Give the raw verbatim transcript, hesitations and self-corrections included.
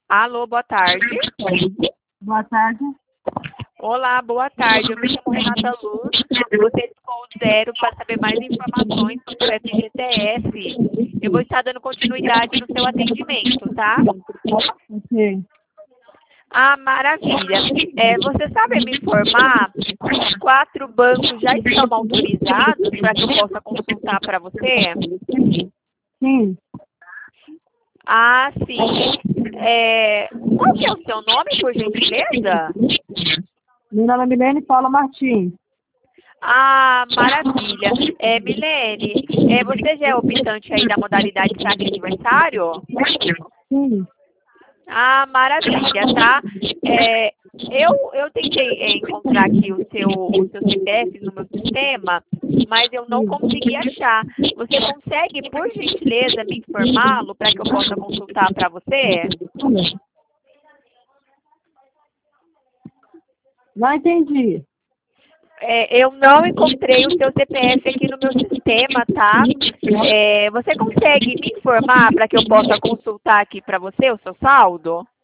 Alô, boa tarde. Boa tarde. Olá, boa tarde. Eu me chamo Renata Luz. Você ficou zero para saber mais informações sobre o F G T S. Eu vou estar dando continuidade no seu atendimento, tá? Ok. Ah, maravilha. É, você sabe me informar os quatro bancos já estão autorizados para que eu possa consultar para você? Sim. Ah, sim. É, qual que é o seu nome, por gentileza? Meu nome é Milene Paula Martins. Ah, maravilha. É, Milene, é, você já é optante aí da modalidade saque aniversário? Sim. Ah, maravilha, tá? É, eu, eu tentei é, encontrar aqui o seu, o seu C P F no meu sistema, mas eu não consegui achar. Você consegue, por gentileza, me informá-lo para que eu possa consultar para você? Não entendi. É, eu não encontrei o seu C P F aqui no meu sistema, tá? É, você consegue me informar para que eu possa consultar aqui para você o seu saldo?